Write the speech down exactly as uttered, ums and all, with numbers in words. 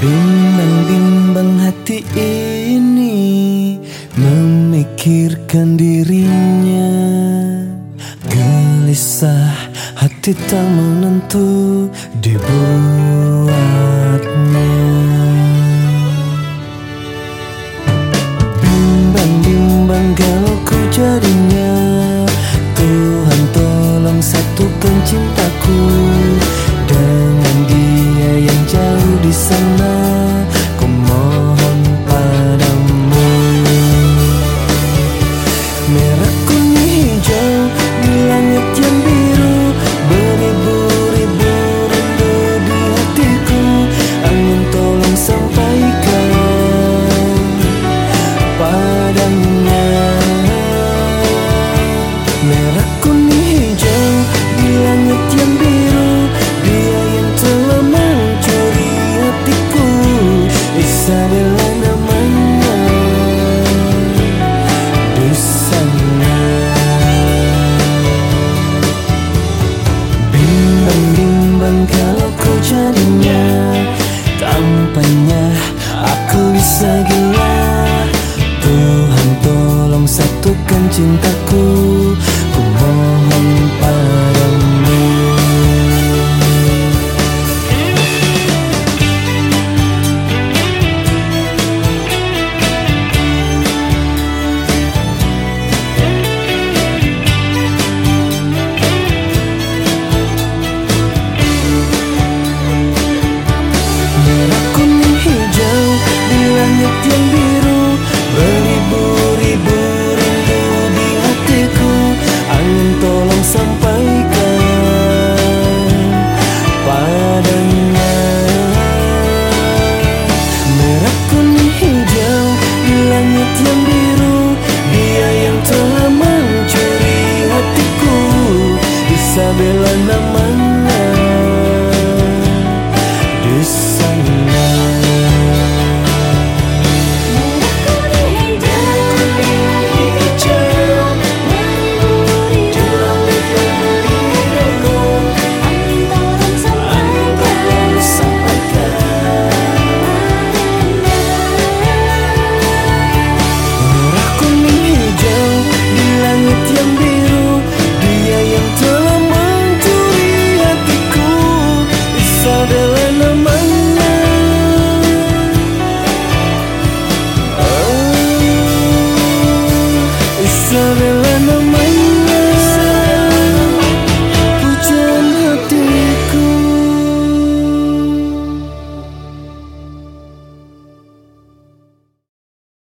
Bimbang-bimbang hati ini memikirkan dirinya, gelisah hati tak menentu dibuatnya. Bimbang-bimbang kalau ku jadinya, Tuhan tolong satukan cintaku dengan dia yang jauh di sana. Ku mohon padamu. Merah kuning hijau di langit yang biru, beribu-ribu rindu di hatiku. Angin tolong sampaikan padanya. Merah kuning